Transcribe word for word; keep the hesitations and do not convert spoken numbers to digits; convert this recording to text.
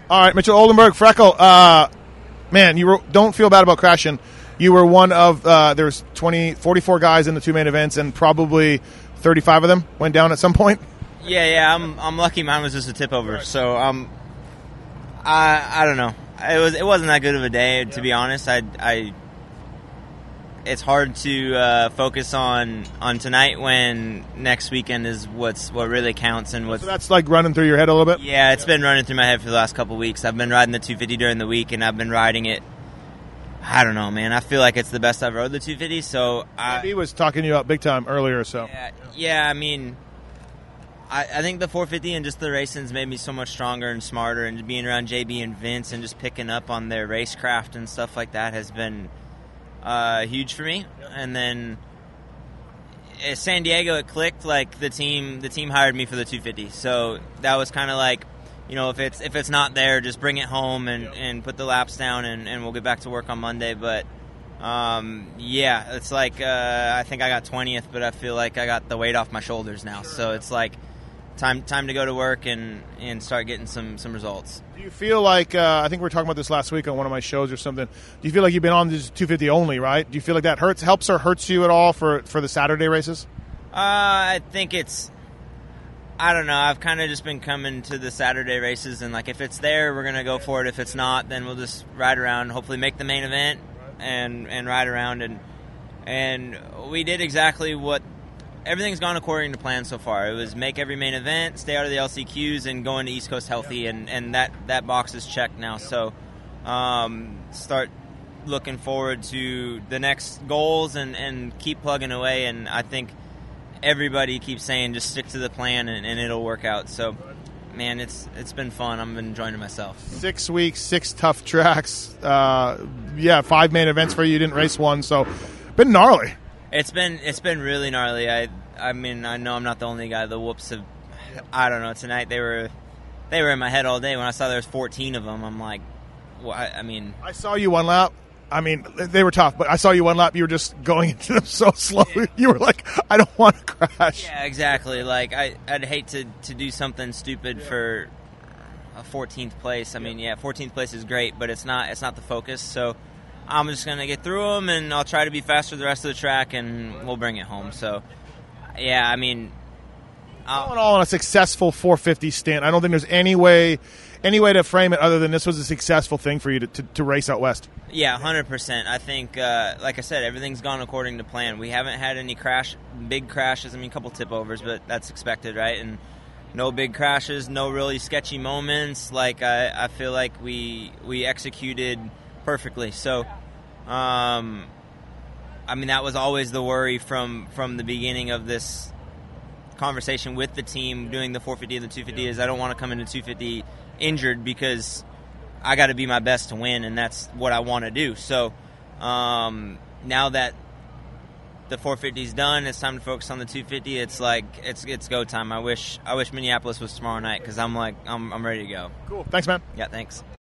All right, Mitchell Oldenburg, Freckle. Uh, man, you were, don't feel bad about crashing. You were one of uh, there's twenty, forty-four guys in the two main events, and probably thirty-five of them went down at some point. Yeah, yeah. I'm I'm lucky. Mine was just a tip over. So um, I I don't know. It was it wasn't that good of a day, to be honest. I I. It's hard to uh, focus on, on tonight when next weekend is what's what really counts and what's. So that's like running through your head a little bit. Yeah, it's been running through my head for the last couple of weeks. I've been riding the two fifty during the week, and I've been riding it. I don't know, man. I feel like it's the best I've rode the two fifty. So I, he was talking to you up big time earlier. So yeah, yeah I mean, I, I think the four fifty and just the racing's made me so much stronger and smarter, and being around J B and Vince and just picking up on their racecraft and stuff like that has been uh, huge for me. And then at San Diego, it clicked. Like the team, the team hired me for the two fifty. So that was kind of like, you know, if it's if it's not there, just bring it home and, and put the laps down, and, and we'll get back to work on Monday. But um, yeah, it's like uh, I think I got twentieth, but I feel like I got the weight off my shoulders now. So it's like time time to go to work and, and start getting some, some results. Do you feel like uh, I think we were talking about this last week on one of my shows or something? Do you feel like you've been on this two fifty only, right? Do you feel like that hurts, helps or hurts you at all for for the Saturday races? Uh, I think it's. I don't know. I've kind of just been coming to the Saturday races, and like if it's there, we're gonna go for it. If it's not, then we'll just ride around. Hopefully, make the main event and and ride around. And and we did exactly what everything's gone according to plan so far. It was make every main event, stay out of the L C Qs, and go into East Coast healthy. And, and that that box is checked now. So um, start looking forward to the next goals and and keep plugging away. And I think everybody keeps saying just stick to the plan and, and it'll work out. So, man, it's it's been fun. I've been enjoying it myself. Six weeks, six tough tracks. Uh, yeah, five main events for you. You didn't race one, so been gnarly. It's been it's been really gnarly. I I mean I know I'm not the only guy. The whoops have. I don't know. Tonight they were they were in my head all day. When I saw there was fourteen of them, I'm like, well, I, I mean, I saw you one lap. I mean, they were tough, but I saw you one lap. You were just going into them so slow. You were like, I don't want to crash. Yeah, exactly. Like, I, I'd hate to, to do something stupid for a fourteenth place. I mean, yeah, fourteenth place is great, but it's not it's not the focus. So I'm just going to get through them, and I'll try to be faster the rest of the track, and we'll bring it home. So, yeah, I mean, I'll, all in all, on a successful four fifty stint, I don't think there's any way any way to frame it other than this was a successful thing for you to, to, to race out west. Yeah, one hundred percent. I think, uh, like I said, everything's gone according to plan. We haven't had any crash, big crashes. I mean, a couple tip overs, but that's expected, right? And no big crashes, no really sketchy moments. Like, I, I feel like we we executed perfectly. So, um, I mean, that was always the worry from, from the beginning of this conversation with the team doing the four fifty and the two fifty is I don't want to come into two fifty injured because I got to be my best to win, and that's what I want to do. So um, now that the four fifty's done, it's time to focus on the two fifty. It's like it's it's go time. I wish I wish Minneapolis was tomorrow night because I'm like I'm I'm ready to go. Cool. Thanks, man. Yeah, thanks.